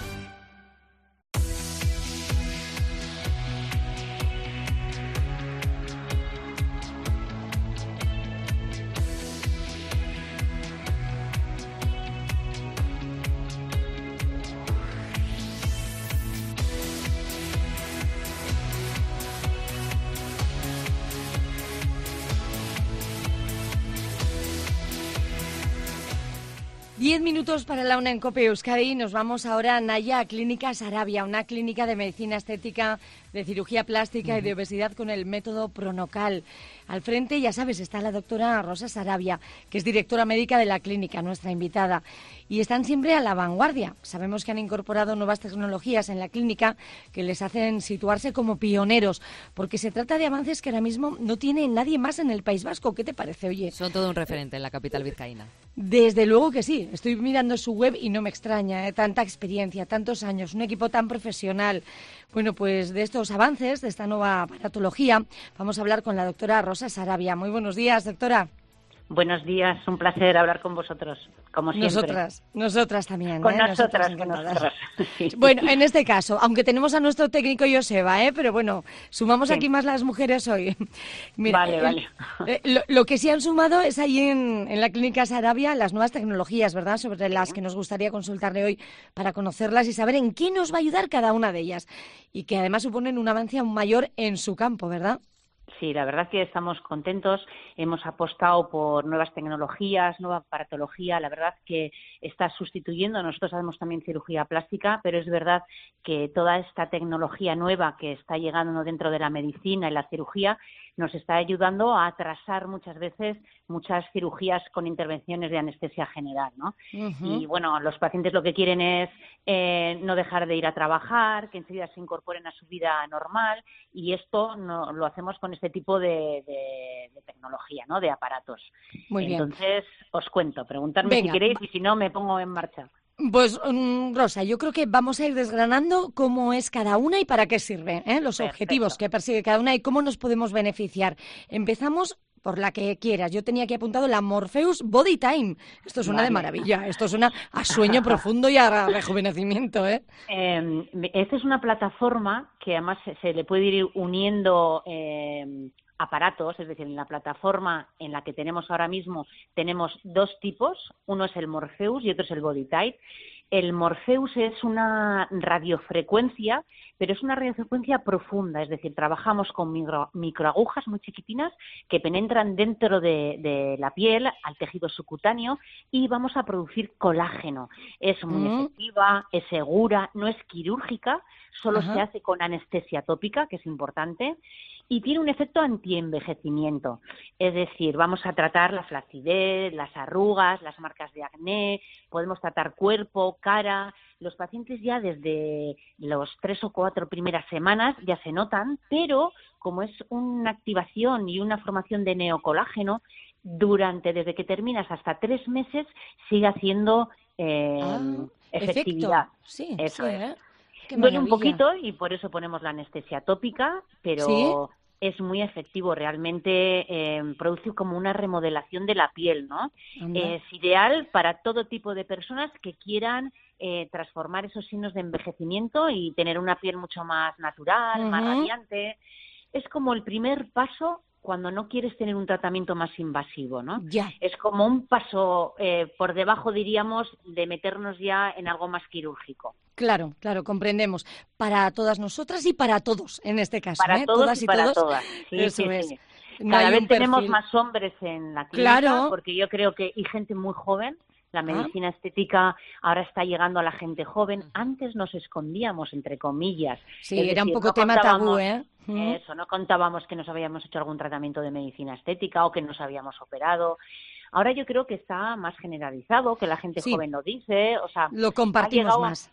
Diez minutos para la una en COPE Euskadi. Nos vamos ahora, Naya, a Clínica Sarabia, una clínica de medicina estética, de cirugía plástica uh-huh. y de obesidad con el método Pronocal. Al frente, ya sabes, está la doctora Rosa Sarabia, que es directora médica de la clínica, nuestra invitada. Y están siempre a la vanguardia. Sabemos que han incorporado nuevas tecnologías en la clínica que les hacen situarse como pioneros, porque se trata de avances que ahora mismo no tiene nadie más en el País Vasco. ¿Qué te parece, oye? Son todo un referente en la capital vizcaína. Desde luego que sí. Estoy mirando su web y no me extraña, ¿eh? Tanta experiencia, tantos años, un equipo tan profesional. Bueno, pues de estos avances, de esta nueva aparatología, vamos a hablar con la doctora Rosa Sarabia. Muy buenos días, doctora. Buenos días, un placer hablar con vosotros, como siempre. Nosotras, nosotras también. Con ¿eh? nosotras, nosotras con nosotras. Sí. Bueno, en este caso, aunque tenemos a nuestro técnico Joseba, ¿eh? Pero bueno, sumamos sí. aquí más las mujeres hoy. Mira, vale, el, vale. Eh, lo, lo que sí han sumado es ahí en, en la Clínica Sarabia las nuevas tecnologías, ¿verdad? Sobre las sí. que nos gustaría consultarle hoy para conocerlas y saber en qué nos va a ayudar cada una de ellas. Y que además suponen un avance aún mayor en su campo, ¿verdad? Sí, la verdad que estamos contentos. Hemos apostado por nuevas tecnologías, nueva aparatología. La verdad que está sustituyendo. Nosotros hacemos también cirugía plástica, pero es verdad que toda esta tecnología nueva que está llegando dentro de la medicina y la cirugía nos está ayudando a atrasar muchas veces muchas cirugías con intervenciones de anestesia general, ¿no? Uh-huh. Y bueno, los pacientes lo que quieren es eh, no dejar de ir a trabajar, que enseguida se incorporen a su vida normal, y esto no, lo hacemos con este tipo de, de, de tecnología, ¿no? De aparatos. Muy bien. Entonces, os cuento, preguntadme si queréis y si no me pongo en marcha. Pues, um, Rosa, yo creo que vamos a ir desgranando cómo es cada una y para qué sirve, ¿eh? Los Perfecto. objetivos que persigue cada una y cómo nos podemos beneficiar. Empezamos por la que quieras. Yo tenía aquí apuntado la Morpheus Body Time. Esto suena vale. de maravilla. Esto suena a sueño profundo y a rejuvenecimiento, ¿eh? Eh, esta es una plataforma que además se, se le puede ir uniendo eh, aparatos, es decir, en la plataforma en la que tenemos ahora mismo tenemos dos tipos, uno es el Morpheus y otro es el BodyTite. El Morpheus es una radiofrecuencia, pero es una radiofrecuencia profunda, es decir, trabajamos con micro, microagujas muy chiquitinas que penetran dentro de, de la piel, al tejido subcutáneo, y vamos a producir colágeno. Es muy mm. efectiva, es segura, no es quirúrgica, solo Ajá. se hace con anestesia tópica, que es importante, y tiene un efecto antienvejecimiento. Es decir, vamos a tratar la flacidez, las arrugas, las marcas de acné, podemos tratar cuerpo, cara. Los pacientes ya desde los tres o cuatro primeras semanas ya se notan, pero como es una activación y una formación de neocolágeno, durante, desde que terminas hasta tres meses, sigue haciendo eh, ah, efectividad. Efecto. Sí, Eso sí, es. ¿eh? Duele un poquito y por eso ponemos la anestesia tópica, pero ¿sí? es muy efectivo, realmente eh, produce como una remodelación de la piel, ¿no? Eh, es ideal para todo tipo de personas que quieran eh, transformar esos signos de envejecimiento y tener una piel mucho más natural, uh-huh. más radiante. Es como el primer paso cuando no quieres tener un tratamiento más invasivo, ¿no? Ya. Es como un paso eh, por debajo, diríamos, de meternos ya en algo más quirúrgico. Claro, claro, comprendemos. Para todas nosotras y para todos, en este caso. Para ¿eh? todos todas y, y para todos. todas. Sí, Eso sí, es. Sí. No Cada vez tenemos perfil. más hombres en la clínica, claro. porque yo creo que y gente muy joven. La medicina ah. estética ahora está llegando a la gente joven. Antes nos escondíamos, entre comillas. Sí, es era decir, un poco no tema tabú, ¿eh? Eso, no contábamos que nos habíamos hecho algún tratamiento de medicina estética o que nos habíamos operado. Ahora yo creo que está más generalizado, que la gente sí. joven lo dice. O sea, lo compartimos ha llegado, más. Sí,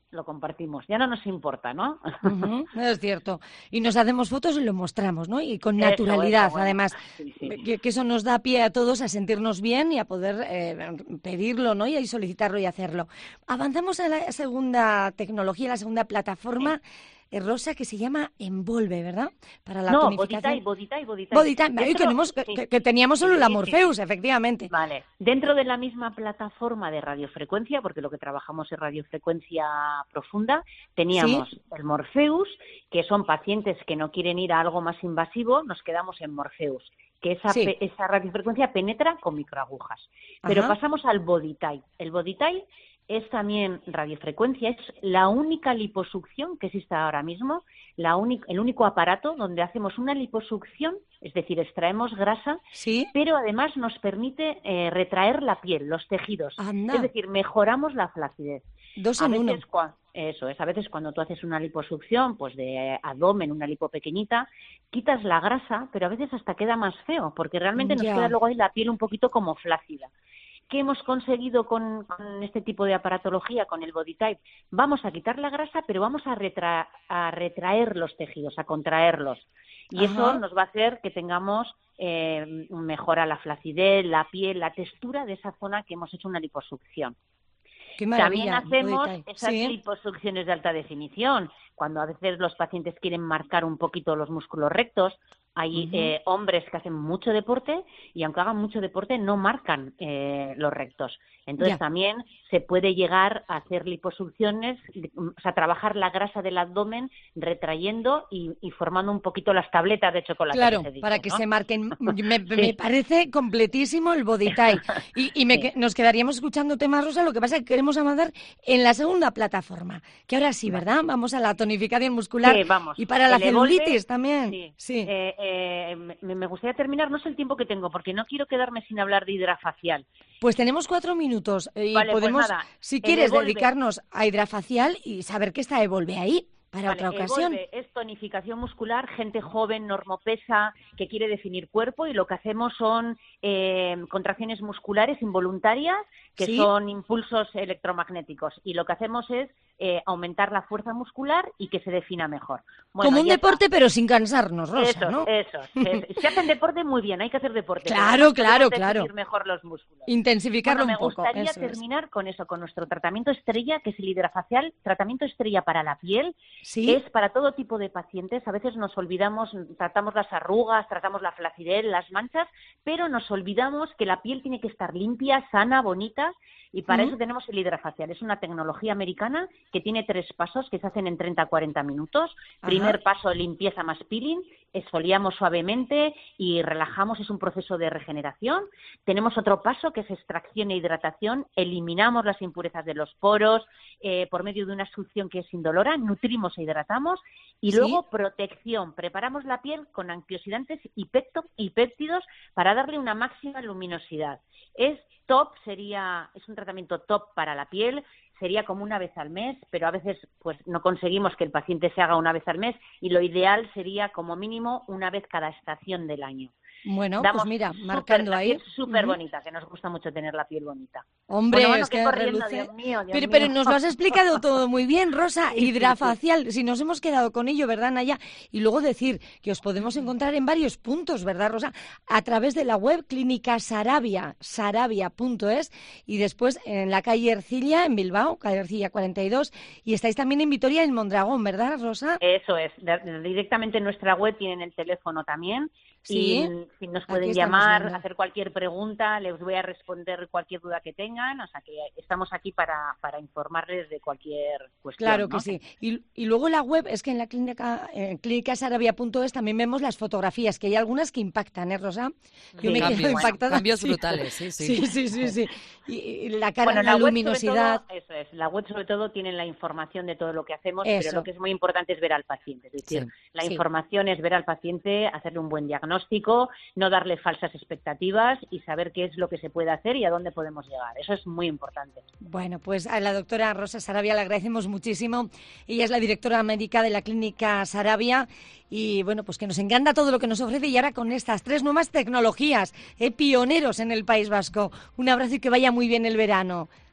lo compartimos. Ya no nos importa, ¿no? Uh-huh, es cierto. Y nos hacemos fotos y lo mostramos, ¿no? Y con Eso, naturalidad, eso, bueno. además. Sí, sí. Que, que eso nos da pie a todos a sentirnos bien y a poder eh, pedirlo, ¿no? Y a solicitarlo y hacerlo. Avanzamos a la segunda tecnología, la segunda plataforma. Sí. Rosa, que se llama Envolve, ¿verdad? Para la no, tonificación. Boditime, Boditime, Boditime. Boditime. Dentro... Que, tenemos, sí. que, que teníamos solo sí, la Morpheus, sí. efectivamente. Vale. Dentro de la misma plataforma de radiofrecuencia, porque lo que trabajamos es radiofrecuencia profunda, teníamos ¿Sí? el Morpheus, que son pacientes que no quieren ir a algo más invasivo, nos quedamos en Morpheus, que esa, sí. pe- esa radiofrecuencia penetra con microagujas. Pero Ajá. pasamos al Boditime. El Boditime es también radiofrecuencia, es la única liposucción que existe ahora mismo, la única, el único aparato donde hacemos una liposucción, es decir, extraemos grasa, ¿Sí? pero además nos permite eh, retraer la piel, los tejidos, Anda. Es decir, mejoramos la flacidez. Dos a en veces, uno. Cua- eso es, a veces cuando tú haces una liposucción, pues de abdomen, una lipo pequeñita, quitas la grasa, pero a veces hasta queda más feo, porque realmente ya. nos queda luego ahí la piel un poquito como flácida. ¿Qué hemos conseguido con, con este tipo de aparatología, con el Boditime? Vamos a quitar la grasa, pero vamos a, retra- a retraer los tejidos, a contraerlos. Y Ajá. eso nos va a hacer que tengamos eh, mejora la flacidez, la piel, la textura de esa zona que hemos hecho una liposucción. Qué maravilla, También hacemos Boditime. esas ¿Sí? liposucciones de alta definición. Cuando a veces los pacientes quieren marcar un poquito los músculos rectos, hay uh-huh. eh, hombres que hacen mucho deporte y aunque hagan mucho deporte no marcan eh, los rectos. Entonces ya. también se puede llegar a hacer liposucciones, o sea, trabajar la grasa del abdomen retrayendo y, y formando un poquito las tabletas de chocolate. Claro, que se dice, para que ¿no? se marquen. Me, sí. me parece completísimo el Boditime. Y, y me, sí. nos quedaríamos escuchando temas, Rosa, lo que pasa es que queremos avanzar en la segunda plataforma, que ahora sí, ¿verdad? Vamos a la tonificación muscular sí, vamos. y para la el celulitis Evolve, también. Sí, sí. Eh, eh, me, me gustaría terminar, no sé el tiempo que tengo, porque no quiero quedarme sin hablar de hidrafacial. Pues tenemos cuatro minutos y vale, podemos, pues nada, si quieres, Evolve. dedicarnos a hidrafacial y saber qué está Evolve ahí para vale, otra ocasión. Evolve es tonificación muscular, gente joven, normopesa, que quiere definir cuerpo y lo que hacemos son eh, contracciones musculares involuntarias, que ¿Sí? son impulsos electromagnéticos. Y lo que hacemos es eh, aumentar la fuerza muscular y que se defina mejor. Bueno, Como un deporte, está. pero sin cansarnos, Rosa, eso, ¿no? Eso, eso. Si hacen deporte, muy bien, hay que hacer deporte. Claro, claro, claro. mejor los músculos. Intensificarlo bueno, un poco. Me gustaría eso terminar es. con eso, con nuestro tratamiento estrella, que es el hidrafacial, tratamiento estrella para la piel. ¿Sí? Es para todo tipo de pacientes. A veces nos olvidamos, tratamos las arrugas, tratamos la flacidez, las manchas, pero nos olvidamos que la piel tiene que estar limpia, sana, bonita, y para ¿Mm? eso tenemos el hidrafacial. Es una tecnología americana que tiene tres pasos que se hacen en treinta a cuarenta minutos. Ajá. Primer paso, limpieza más peeling. Exfoliamos suavemente y relajamos, es un proceso de regeneración. Tenemos otro paso que es extracción e hidratación, eliminamos las impurezas de los poros eh, por medio de una succión que es indolora, nutrimos e hidratamos y ¿Sí? luego protección, preparamos la piel con antioxidantes y, pecto, y péptidos para darle una máxima luminosidad. Es top, sería, es un tratamiento top para la piel. Sería como una vez al mes, pero a veces pues no conseguimos que el paciente se haga una vez al mes y lo ideal sería como mínimo una vez cada estación del año. Bueno, Damos pues mira, super, marcando ahí. Es súper Uh-huh. bonita, que nos gusta mucho tener la piel bonita. Hombre, bueno, bueno, es que que corriendo, reluce. Dios mío, Dios pero, mío. pero nos lo has explicado todo muy bien, Rosa. Sí, sí, Hidrafacial, sí. Si nos hemos quedado con ello, ¿verdad, Naya? Y luego decir que os podemos encontrar en varios puntos, ¿verdad, Rosa? A través de la web Clínica Sarabia, sarabia punto es, y después en la calle Ercilla, en Bilbao, calle Ercilla cuarenta y dos, y estáis también en Vitoria, en Mondragón, ¿verdad, Rosa? Eso es, directamente en nuestra web tienen el teléfono también. Sí, y si nos pueden llamar, hacer cualquier pregunta, les voy a responder cualquier duda que tengan, o sea que estamos aquí para, para informarles de cualquier cuestión. Claro ¿no? que sí. Y, y luego la web, es que en la clínica, en clínica sarabia punto es también vemos las fotografías, que hay algunas que impactan, ¿eh, Rosa? Yo sí, me cambios, quedo impactada. Cambios sí. brutales, sí, sí. Sí, sí, sí, sí. Y, y la cara, bueno, la, la luminosidad. Todo, eso es, la web sobre todo tiene la información de todo lo que hacemos, eso. pero lo que es muy importante es ver al paciente, es decir, Sí, la sí. información es ver al paciente, hacerle un buen diagnóstico, no darle falsas expectativas y saber qué es lo que se puede hacer y a dónde podemos llegar. Eso es muy importante. Bueno, pues a la doctora Rosa Sarabia le agradecemos muchísimo. Ella es la directora médica de la Clínica Sarabia y, bueno, pues que nos encanta todo lo que nos ofrece y ahora con estas tres nuevas tecnologías, eh, pioneros en el País Vasco. Un abrazo y que vaya muy bien el verano.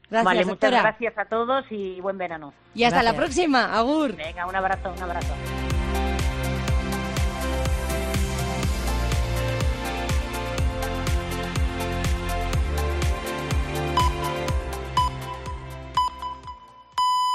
Gracias, vale, doctora. muchas gracias a todos y buen verano. Y hasta Gracias. la próxima, agur. Venga, un abrazo, un abrazo.